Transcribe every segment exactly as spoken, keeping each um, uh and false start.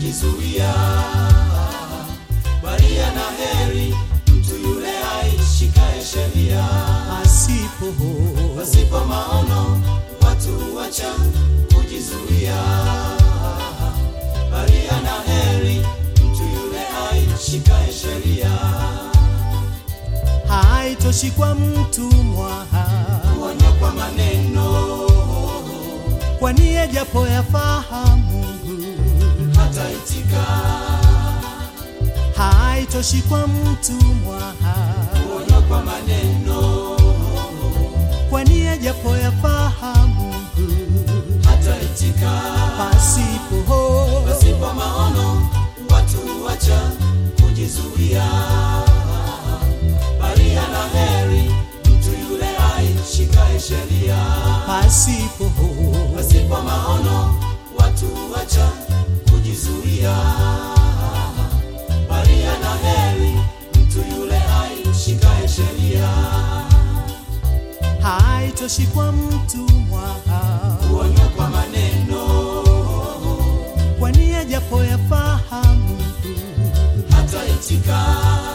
kujizuia, bali ana heri mtu yule aishikaye sheria. Pasipo pasipo maono watu wacha kujizuia, bali ana heri mtu yule aishikaye sheria. haitoshi kwa mtumwa kuonya kwa maneno, kwani japo yafahamu hataitika. haitoshi kwa mtumwa kuonya kwa maneno, kwani japo yafahamu hataitika. pasipo pasipo maono watu wacha kujizuia, bali ana heri mtu yule aishikaye sheria. pasipo pasipo maono watu wacha kujizuia, bali ana heri mtu yule aishikaye sheria. haitoshi kwa mtumwa kuonya kwa maneno, kwani japo yafahamu hataitika.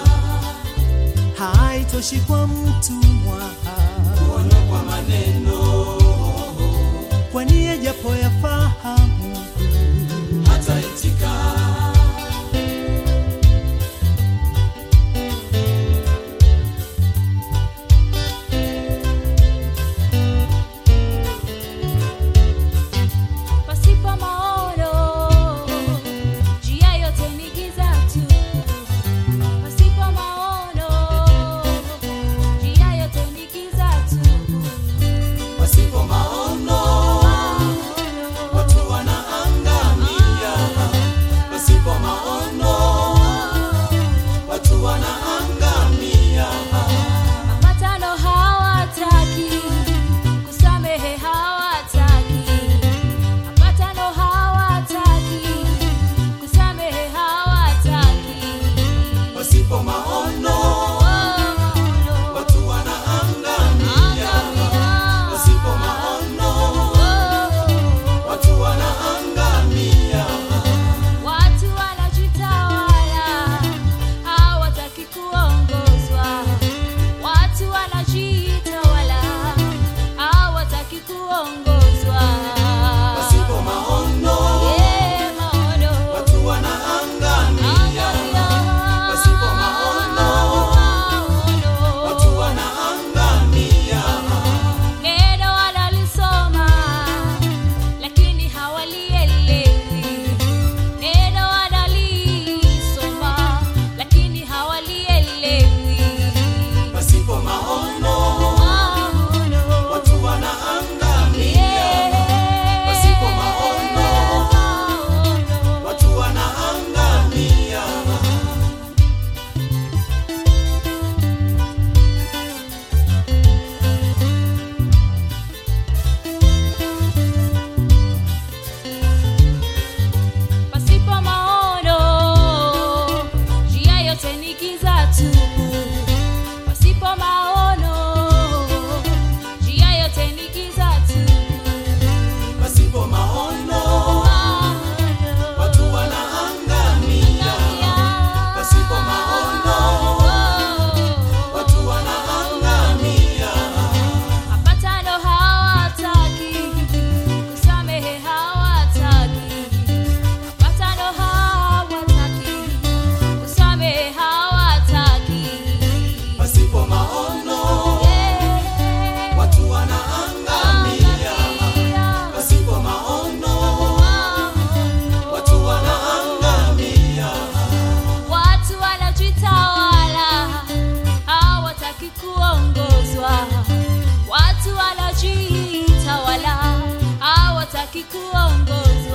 haitoshi kwa mtumwa kuonya kwa maneno, kwani japo yafahamu hataitika. Pasipo maono njia yote ni giza tu. Pasipo maono njia yote ni giza tu. pasipo maono watu wanaangamia. pasipo maono watu wanaangamia. Mapatano hawataki, kusamehe hawataki. Mapatano hawataki, kusamehe hawataki. pasipo maono watu wanaangamia. pasipo maono watu wanaangamia. Watu wanajitawala, hawataki kuongozwa. Watu wanajitawala, hawataki kuongozwa. pasipo maono Eh, maono. watu wanaangamia. pasipo maono watu wanaangamia. Neno wanalisoma lakini hawalielewi. Neno wanalisoma lakini hawalielewi. pasipo maono Maono. watu wanaangamia. pasipo maono watu wanaangamia. Pasipo maono njia yote ni giza tu. Pasipo maono njia yote ni giza tu. pasipo maono watu wanaangamia. pasipo maono watu wanaangamia. Mapatano hawataki, kusamehe hawataki. Mapatano hawataki, kusamehe hawataki. pasipo maono Yeah. watu wanaangamia. pasipo maono watu wanaangamia. Watu wanajitawala, hawataki kuongozwa. Watu wanajitawala, hawataki kuongozwa.